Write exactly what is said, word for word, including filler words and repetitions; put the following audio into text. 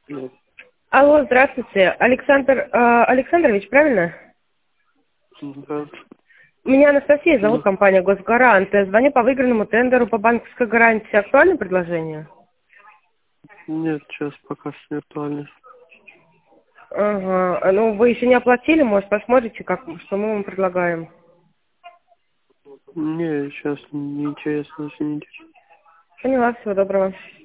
Нет. Алло, здравствуйте. Александр э, Александрович, правильно? Да. Меня Анастасия зовут, Ну, компания «Госгарант». Я звоню по выигранному тендеру по банковской гарантии. Актуальное предложение? нет, сейчас пока что не актуально. Ага. Ну, вы еще не оплатили, может, посмотрите, как, что мы вам предлагаем. Не, сейчас неинтересно, извините. Поняла, всего доброго.